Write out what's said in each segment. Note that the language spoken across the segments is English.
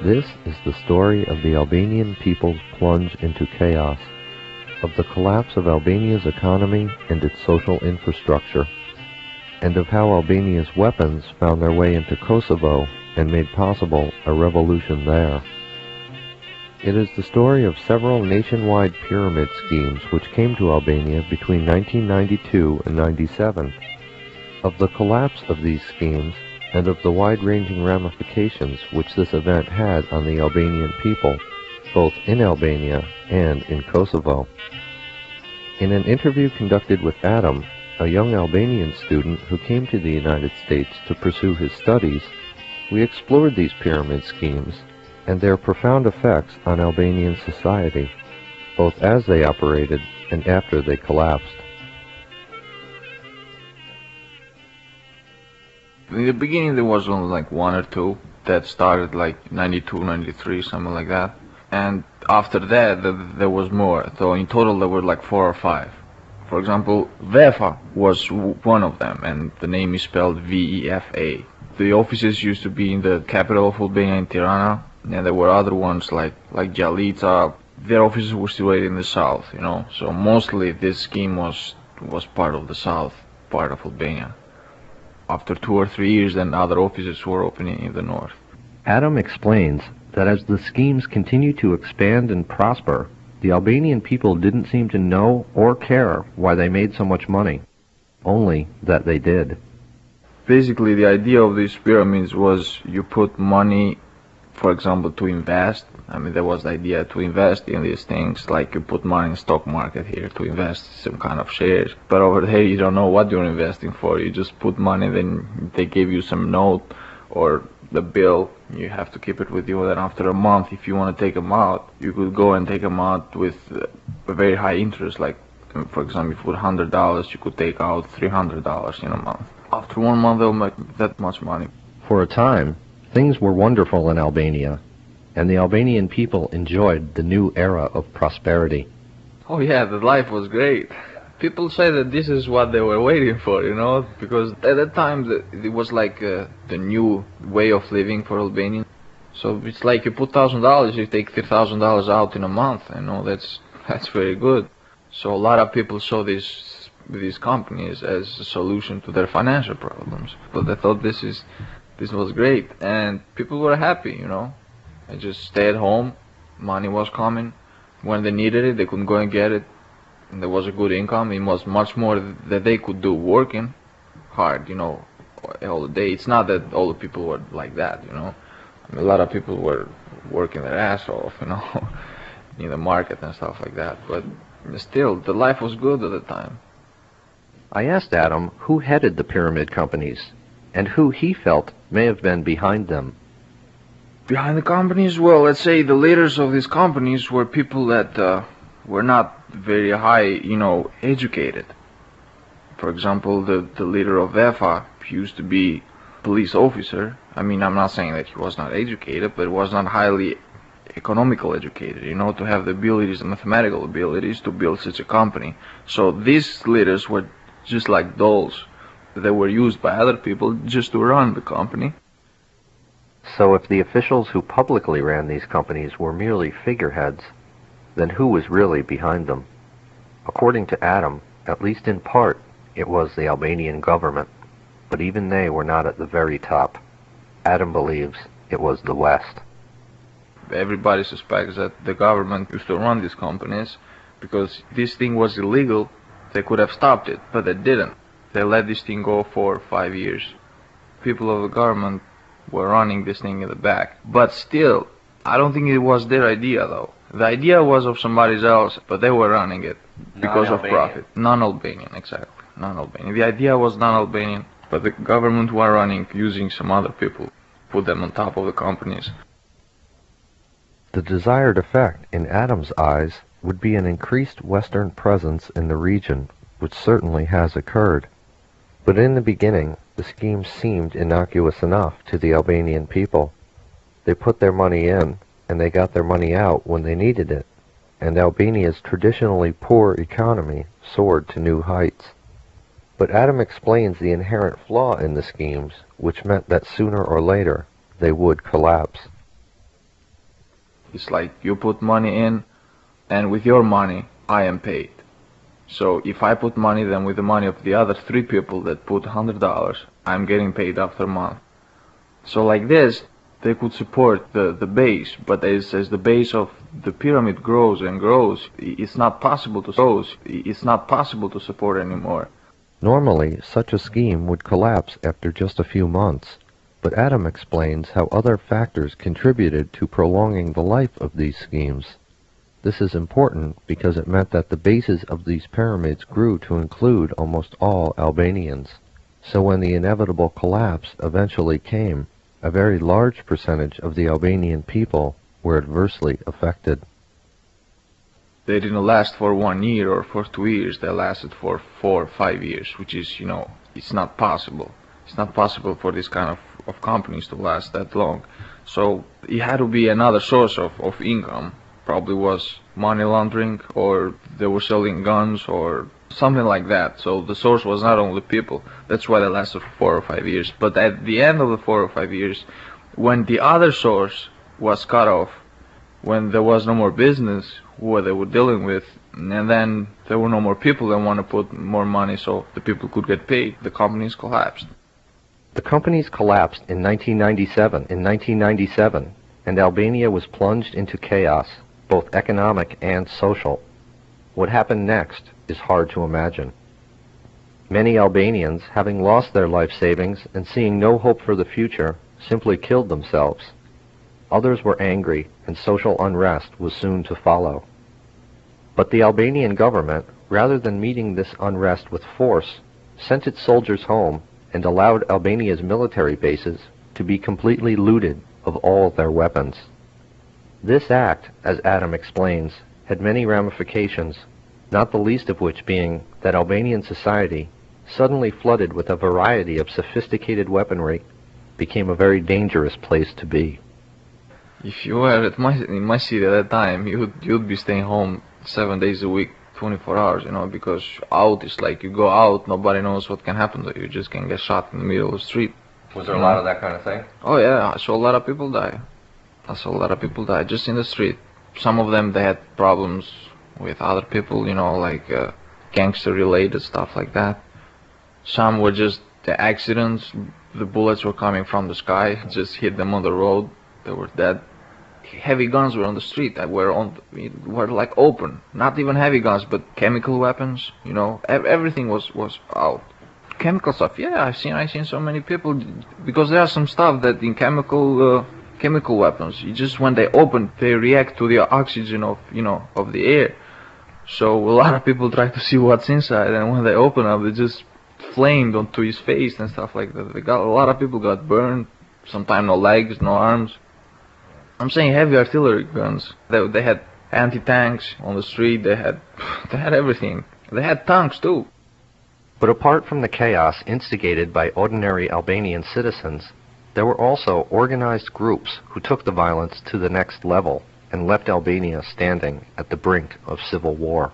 This is the story of the Albanian people's plunge into chaos, of the collapse of Albania's economy and its social infrastructure, and of how Albania's weapons found their way into Kosovo and made possible a revolution there. It is the story of several nationwide pyramid schemes which came to Albania between 1992 and 97, of the collapse of these schemes, and of the wide-ranging ramifications which this event had on the Albanian people, both in Albania and in Kosovo. In an interview conducted with Adam, a young Albanian student who came to the United States to pursue his studies, we explored these pyramid schemes and their profound effects on Albanian society, both as they operated and after they collapsed. In the beginning there was only like one or two that started like 92, 93, something like that. And after that there was more. So in total there were like 4 or 5. For example, VEFA was one of them, and the name is spelled V-E-F-A. The offices used to be in the capital of Albania, in Tirana, and there were other ones like Gjalica. Their offices were situated in the south, you know. So mostly this scheme was part of the south part of Albania. After 2 or 3 years, then other offices were opening in the north. Adam explains that as the schemes continued to expand and prosper, the Albanian people didn't seem to know or care why they made so much money, only that they did. Basically, the idea of these pyramids was you put money, for example, to invest. I mean, there was the idea to invest in these things, like you put money in the stock market here to invest some kind of shares. But over there, you don't know what you're investing for. You just put money, then they give you some note or the bill. You have to keep it with you. Then after a month, if you want to take them out, you could go and take them out with a very high interest. Like, for example, if you put $100, you could take out $300 in a month. After 1 month, they'll make that much money. For a time, things were wonderful in Albania, and the Albanian people enjoyed the new era of prosperity. Oh yeah, the life was great. People say that this is what they were waiting for, you know, because at that time it was like the new way of living for Albanians. So it's like you put $1,000, you take $3,000 out in a month, you know, that's very good. So a lot of people saw these companies as a solution to their financial problems. But they thought this was great, and people were happy, you know. They just stayed at home, money was coming. When they needed it, they couldn't go and get it. And there was a good income. It was much more that they could do working hard, you know, all the day. It's not that all the people were like that, you know. I mean, a lot of people were working their ass off, you know, in the market and stuff like that. But still, the life was good at the time. I asked Adam who headed the pyramid companies and who he felt may have been behind them. Behind the companies, well, let's say the leaders of these companies were people that were not very high, you know, educated. For example, the leader of VEFA used to be a police officer. I mean, I'm not saying that he was not educated, but was not highly economical educated, you know, to have the abilities, the mathematical abilities to build such a company. So these leaders were just like dolls. They were used by other people just to run the company. So if the officials who publicly ran these companies were merely figureheads, then who was really behind them? According to Adam, at least in part, it was the Albanian government, but even they were not at the very top. Adam believes it was the West. Everybody suspects that the government used to run these companies because this thing was illegal. They could have stopped it, but they didn't. They let this thing go for 5 years. People of the government were running this thing in the back. But still, I don't think it was their idea, though. The idea was of somebody else, but they were running it because of profit. Non-Albanian, exactly. Non-Albanian. The idea was non-Albanian, but the government were running using some other people, put them on top of the companies. The desired effect, in Adam's eyes, would be an increased Western presence in the region, which certainly has occurred. But in the beginning, the scheme seemed innocuous enough to the Albanian people. They put their money in, and they got their money out when they needed it, and Albania's traditionally poor economy soared to new heights. But Adam explains the inherent flaw in the schemes, which meant that sooner or later they would collapse. It's like you put money in, and with your money, I am paid. So if I put money, then with the money of the other three people that put $100, I'm getting paid after a month. So like this, they could support the base, but as the base of the pyramid grows and grows, it's not possible to support anymore. Normally, such a scheme would collapse after just a few months, but Adam explains how other factors contributed to prolonging the life of these schemes. This is important because it meant that the bases of these pyramids grew to include almost all Albanians. So when the inevitable collapse eventually came, a very large percentage of the Albanian people were adversely affected. They didn't last for 1 year or for 2 years, they lasted for 4 or 5 years, which is, it's not possible. It's not possible for this kind of companies to last that long. So it had to be another source of income. Probably was money laundering, or they were selling guns or something like that. So the source was not only people. That's why they lasted for 4 or 5 years. But at the end of the 4 or 5 years, when the other source was cut off, when there was no more business what they were dealing with, and then there were no more people that want to put more money so the people could get paid, the companies collapsed. The companies collapsed in 1997, and Albania was plunged into chaos, both economic and social. What happened next is hard to imagine. Many Albanians, having lost their life savings and seeing no hope for the future, simply killed themselves. Others were angry, and social unrest was soon to follow. But the Albanian government, rather than meeting this unrest with force, sent its soldiers home and allowed Albania's military bases to be completely looted of all their weapons. This act, as Adam explains, had many ramifications, not the least of which being that Albanian society, suddenly flooded with a variety of sophisticated weaponry, became a very dangerous place to be. If you were in my city at that time, you'd be staying home 7 days a week, 24 hours, because out is like you go out, nobody knows what can happen to you. You just can get shot in the middle of the street. Was there a lot of that kind of thing? Oh yeah, I saw a lot of people die. Just in the street. Some of them, they had problems with other people, like gangster-related stuff like that. Some were just the accidents. The bullets were coming from the sky, just hit them on the road. They were dead. Heavy guns were on the street that were like open. Not even heavy guns, but chemical weapons. Everything was out. Chemical stuff. Yeah, I've seen so many people, because there are some stuff that in chemical weapons, just when they open, they react to the oxygen of the air. So a lot of people try to see what's inside, and when they open up, they just flamed onto his face and stuff like that. A lot of people got burned. Sometimes no legs, no arms. I'm saying heavy artillery guns. They had anti-tanks on the street. They had everything. They had tanks too. But apart from the chaos instigated by ordinary Albanian citizens, there were also organized groups who took the violence to the next level and left Albania standing at the brink of civil war.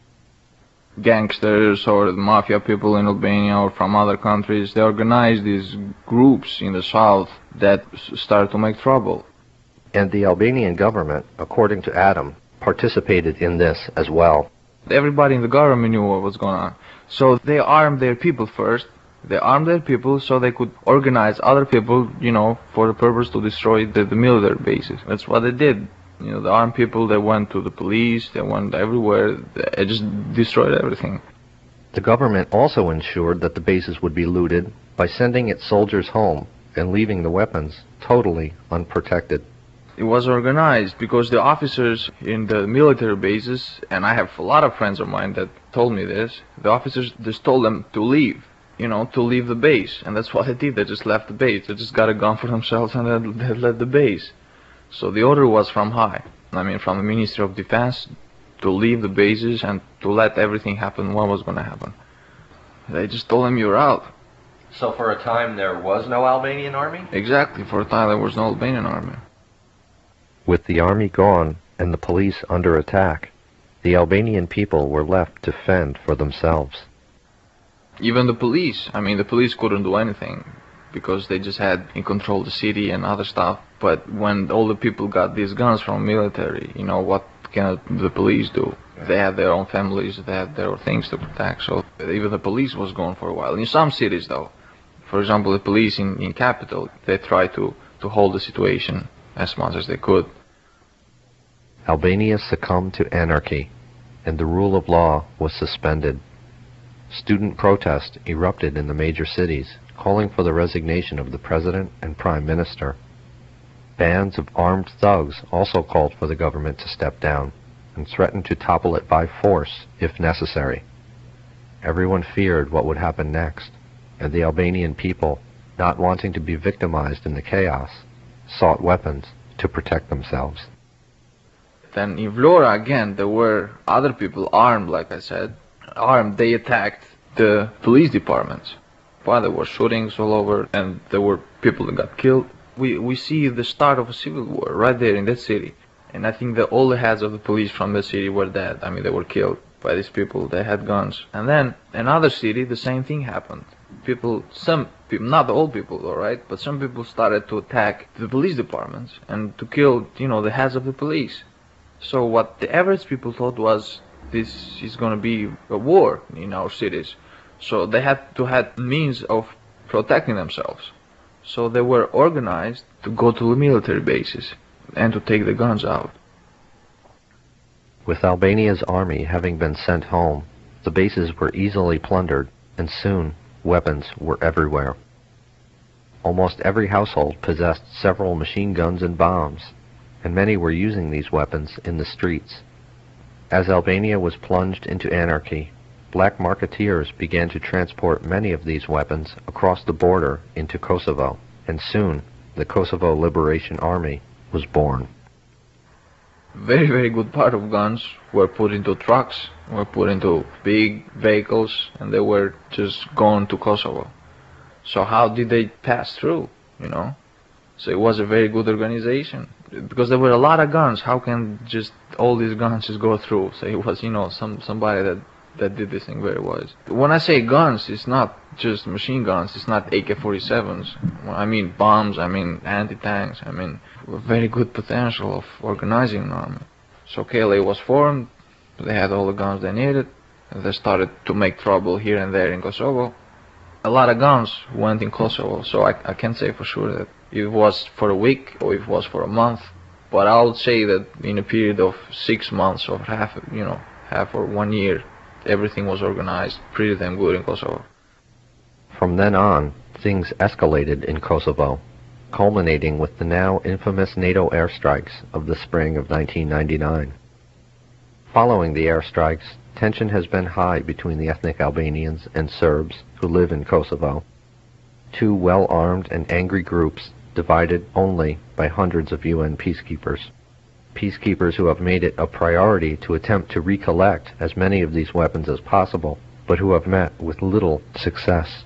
Gangsters or the mafia people in Albania or from other countries, they organized these groups in the south that started to make trouble. And the Albanian government, according to Adam, participated in this as well. Everybody in the government knew what was going on. So they armed their people first. They armed their people so they could organize other people, for the purpose to destroy the military bases. That's what they did. The armed people, they went to the police, they went everywhere, they just destroyed everything. The government also ensured that the bases would be looted by sending its soldiers home and leaving the weapons totally unprotected. It was organized because the officers in the military bases, and I have a lot of friends of mine that told me this, the officers just told them to leave, to leave the base. And that's what they did. They just left the base. They just got a gun for themselves and they left the base. So the order was from high, from the Ministry of Defense, to leave the bases and to let everything happen what was going to happen. They just told them you're out. So for a time there was no Albanian army? Exactly, for a time there was no Albanian army. With the army gone and the police under attack, the Albanian people were left to fend for themselves. Even the police couldn't do anything. because they just had in control the city and other stuff. But when all the people got these guns from military, you know, what can the police do? They had their own families, they had their own things to protect, so even the police was gone for a while. In some cities though, for example, the police in capital, they tried to hold the situation as much as they could. Albania succumbed to anarchy, and the rule of law was suspended. Student protest erupted in the major cities, calling for the resignation of the president and prime minister. Bands of armed thugs also called for the government to step down and threatened to topple it by force if necessary. Everyone feared what would happen next, and the Albanian people, not wanting to be victimized in the chaos, sought weapons to protect themselves. Then in Vlora again, there were other people armed, like I said, armed. They attacked the police departments. Well, there were shootings all over, and there were people that got killed. We see the start of a civil war right there in that city. And I think that all the heads of the police from the city were dead. I mean, they were killed by these people. They had guns. And then another city, the same thing happened. Some people, not all people, all right, but some people started to attack the police departments and to kill, you know, the heads of the police. So what the average people thought was, this is going to be a war in our cities. So they had to have means of protecting themselves. So they were organized to go to the military bases and to take the guns out. With Albania's army having been sent home, the bases were easily plundered, and soon weapons were everywhere. Almost every household possessed several machine guns and bombs, and many were using these weapons in the streets. As Albania was plunged into anarchy, black marketeers began to transport many of these weapons across the border into Kosovo, and soon the Kosovo Liberation Army was born. Very, very good part of guns were put into trucks, were put into big vehicles, and they were just gone to Kosovo. So how did they pass through, you know? So it was a very good organization. Because there were a lot of guns, how can just all these guns just go through? So it was, you know, somebody that did this thing very wise. When I say guns, it's not just machine guns, it's not AK-47s. I mean bombs, I mean anti-tanks, I mean very good potential of organizing an army. So KLA was formed, they had all the guns they needed, and they started to make trouble here and there in Kosovo. A lot of guns went in Kosovo, so I can't say for sure that it was for a week or it was for a month, but I would say that in a period of 6 months or half or 1 year, everything was organized pretty damn good in Kosovo. From then on, things escalated in Kosovo, culminating with the now infamous NATO airstrikes of the spring of 1999. Following the airstrikes, tension has been high between the ethnic Albanians and Serbs who live in Kosovo, two well-armed and angry groups divided only by hundreds of UN peacekeepers. Peacekeepers who have made it a priority to attempt to recollect as many of these weapons as possible, but who have met with little success.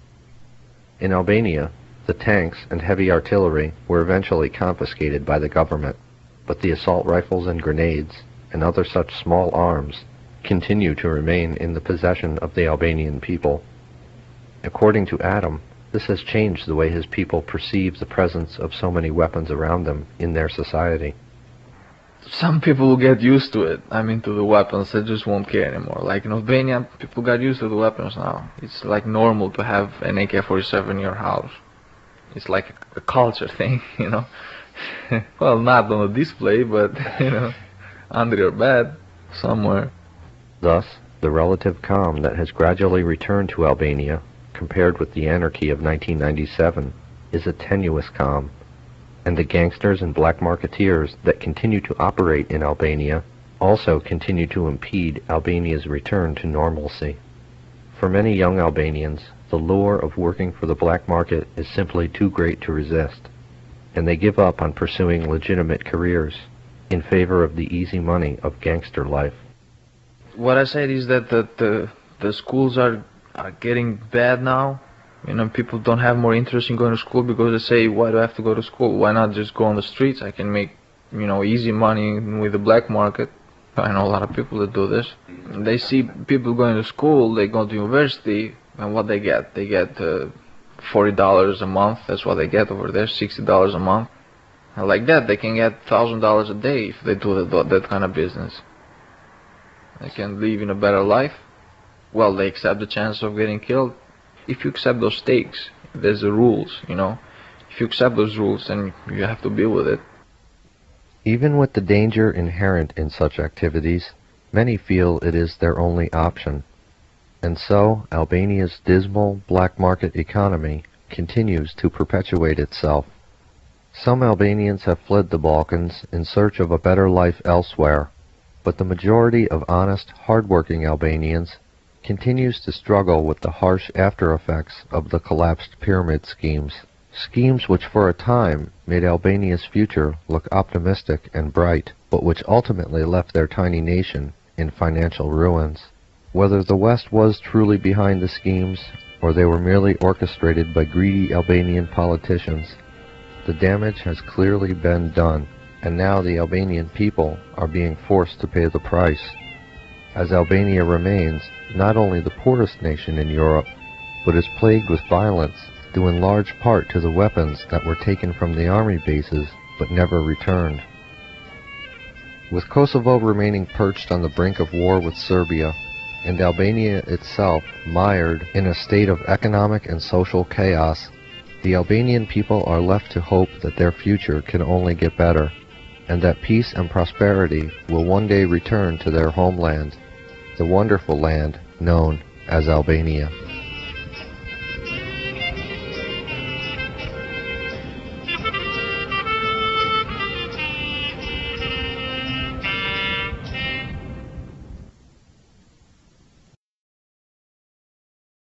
In Albania, the tanks and heavy artillery were eventually confiscated by the government, but the assault rifles and grenades, and other such small arms, continue to remain in the possession of the Albanian people. According to Adam, this has changed the way his people perceive the presence of so many weapons around them in their society. Some people will get used to it, I mean to the weapons, they just won't care anymore. Like in Albania, people got used to the weapons now. It's like normal to have an AK-47 in your house. It's like a culture thing, you know. Well, not on a display, but, you know, under your bed, somewhere. Thus, the relative calm that has gradually returned to Albania, compared with the anarchy of 1997, is a tenuous calm, and the gangsters and black marketeers that continue to operate in Albania also continue to impede Albania's return to normalcy. For many young Albanians, the lure of working for the black market is simply too great to resist, and they give up on pursuing legitimate careers in favor of the easy money of gangster life. What I said is that the schools are getting bad now. You know, people don't have more interest in going to school because they say, why do I have to go to school? Why not just go on the streets? I can make, you know, easy money with the black market. I know a lot of people that do this. They see people going to school, they go to university, and what they get? They get $40 a month. That's what they get over there, $60 a month. And like that, they can get $1,000 a day if they do that kind of business. They can live in a better life. Well, they accept the chance of getting killed. If you accept those stakes, there's the rules, you know. If you accept those rules, then you have to deal with it. Even with the danger inherent in such activities, many feel it is their only option. And so, Albania's dismal black market economy continues to perpetuate itself. Some Albanians have fled the Balkans in search of a better life elsewhere, but the majority of honest, hard-working Albanians continues to struggle with the harsh after-effects of the collapsed pyramid schemes. Schemes which for a time made Albania's future look optimistic and bright, but which ultimately left their tiny nation in financial ruins. Whether the West was truly behind the schemes, or they were merely orchestrated by greedy Albanian politicians, the damage has clearly been done, and now the Albanian people are being forced to pay the price, as Albania remains not only the poorest nation in Europe, but is plagued with violence, due in large part to the weapons that were taken from the army bases but never returned. With Kosovo remaining perched on the brink of war with Serbia, and Albania itself mired in a state of economic and social chaos, the Albanian people are left to hope that their future can only get better, and that peace and prosperity will one day return to their homeland, the wonderful land known as Albania.